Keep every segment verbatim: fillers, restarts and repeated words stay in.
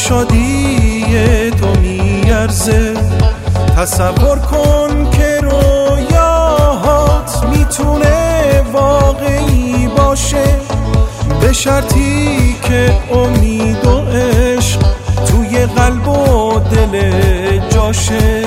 شادی تو میارزه. تصور کن که رویاهات میتونه واقعی باشه، به شرطی که امید و عشق توی قلب و دل جاشه.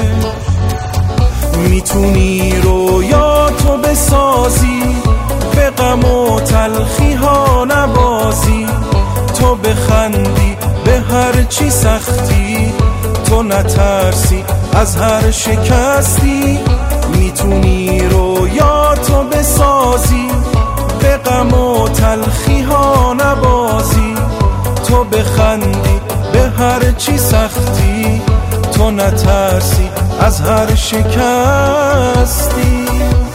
میتونی رویاتو بسازی، به غم و تلخی ها نبازی، تو بخندی به هر چی سختی، تو نترسی از هر شکستی. میتونی رویاتو بسازی، به غم و تلخی ها نبازی، تو بخندی به هر چی سختی، تو نترسی از هر شکستی.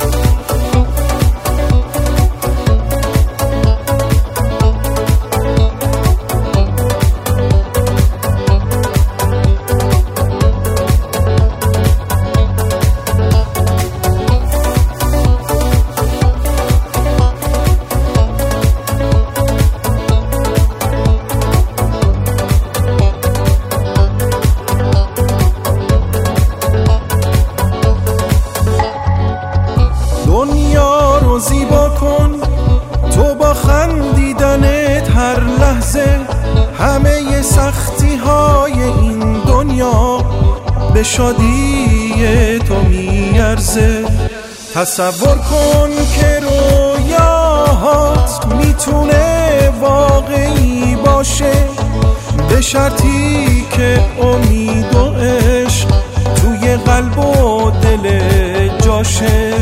دنیا رو زیبا کن تو با خندیدنت هر لحظه، همه سختی های این دنیا به شادی تو میارزه. تصور کن که رویاهات میتونه واقعی باشه، به شرطی که امید و عشق توی قلب و دل جاشه.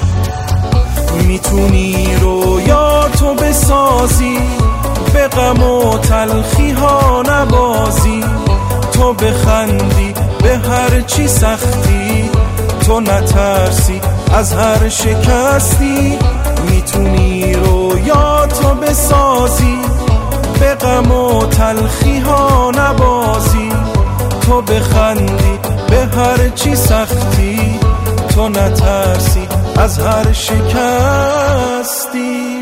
میتونی رویاتو بسازی، به غم و تلخی ها نبازی، تو بخندی به هر چی سختی، تو نترسی از هر شکستی. میتونی رویاتو بسازی، به غم و تلخی ها نبازی، تو بخندی به هر چی سختی، تو نترسی از هر شکستی.